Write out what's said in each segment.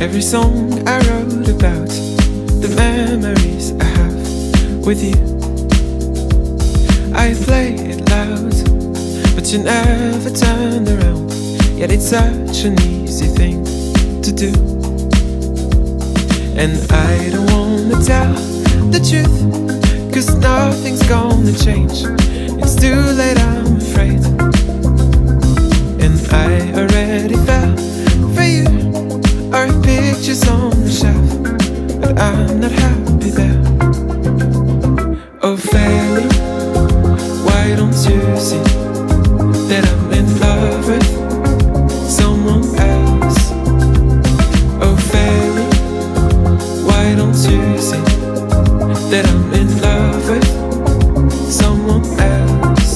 Every song I wrote about the memories I have with you. I play it loud, but you never turn around. Yet it's such an easy thing to do. And I don't wanna tell the truth, 'cause nothing's gonna change. It's too late, I'm afraid. And I already fell for you. Our pictures on the shelf, but I'm not happy there. Oh fairy, why don't you see that I'm in love with someone else? Oh fairy, why don't you see that I'm in love with someone else?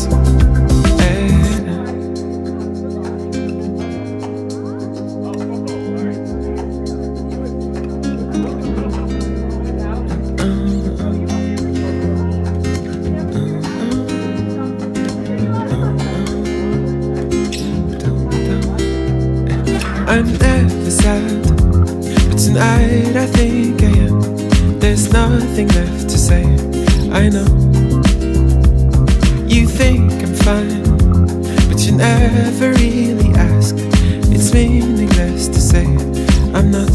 I'm never sad, but tonight I think I am. There's nothing left to say, I know. You think I'm fine, but you never really ask. It's meaningless to say I'm not.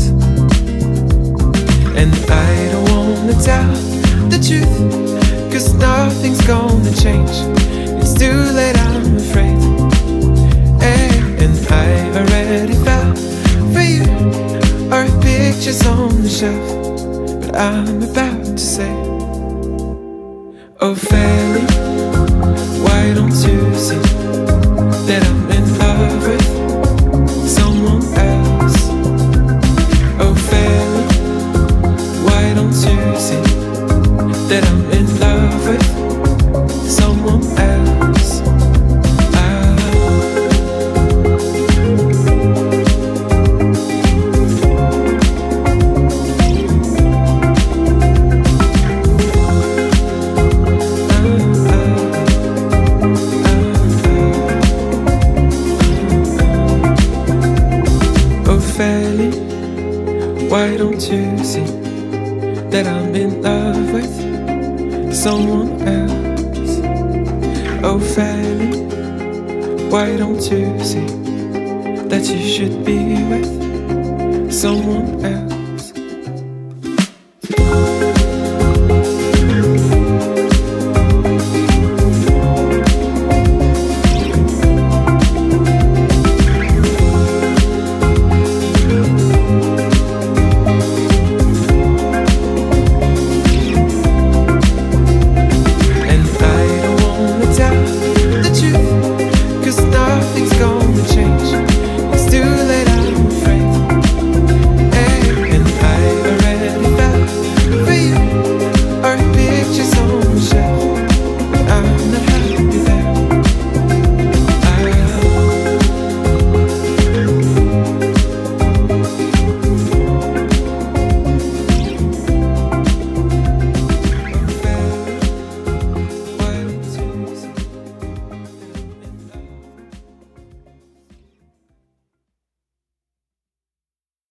And I don't wanna tell the truth, 'cause nothing's gonna change. It's too late, I'm afraid. And I already fell for you. Our pictures on the shelf, but I'm about to say, oh fairy, why don't you see that I'm in love with someone else? Oh fairy, why don't you see that I'm in love with someone else? Fairy, why don't you see that I'm in love with someone else? Oh fairy, why don't you see that you should be with someone else?